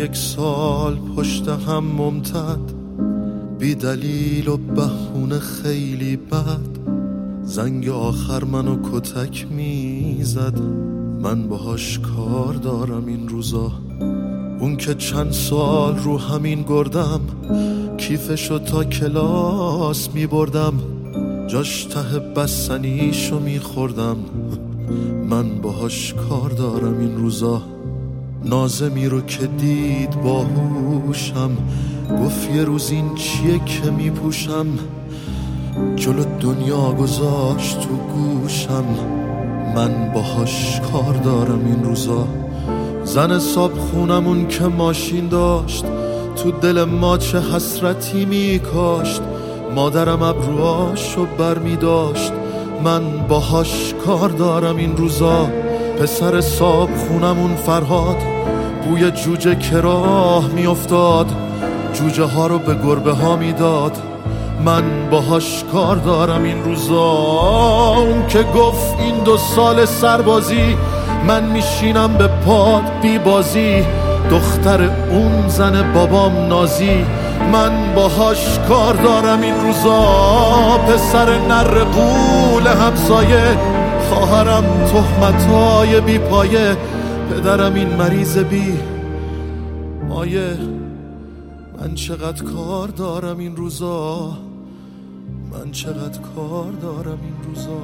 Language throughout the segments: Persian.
1 سال پشت هم ممتد، بی دلیل و بهونه خیلی بد، زنگ آخر منو کتک میزد. من باهاش کار دارم این روزا. اون که چند سال رو همین گردم، کیفشو تا کلاس میبردم، جاش ته بستنیشو میخوردم. من باهاش کار دارم این روزا. نازمی رو که دید باهوشم، گفت یه روز این چیه که میپوشم، جلو دنیا گذاشت تو گوشم. من باهاش کار دارم این روزا. زن صاحب خونمون که ماشین داشت، تو دل ما چه حسرتی میکاشت. مادرم ابروهاشو بر میداشت. من باهاش کار دارم این روزا. پسر صاحب خونمون فرهاد، بوی جوجه که راه میافتاد، جوجه ها رو به گربه ها میداد. من باهاش کار دارم این روزا. اون که گفت این 2 سال سربازی، من میشینم به پاد بی بازی، دختر اون زن بابام نازی. من باهاش کار دارم این روزا. پسر نر قول همسایه، خواهرم تهمتای بی پایه، پدرم این مریض بی مایه. من چقدر کار دارم این روزا. من چقدر کار دارم این روزا.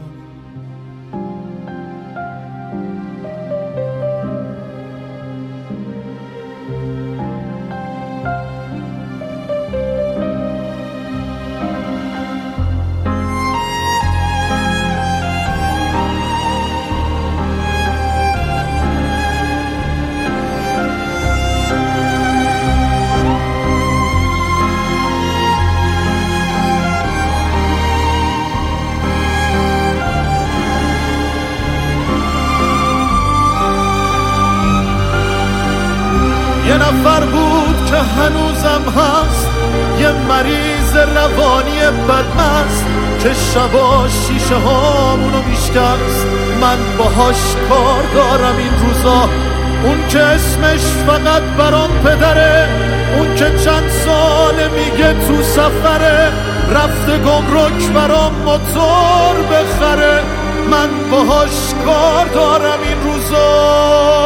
یه نفر بود که هنوزم هست، یه مریض روانی بدمست که شبا شیشه هامونو میشکست. من باهاش کار دارم این روزا. اون که اسمش فقط برام پدره، اون که چند ساله میگه تو سفره، رفته گمرک برام موتور بخره. من باهاش کار دارم این روزا.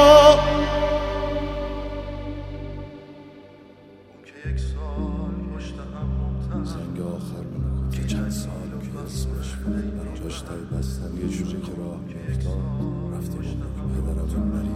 زنگ آخر منو که چند سال که اسمش جاش تای بستن یه جوری که راه میافتاد، رفته گمرک پدرم این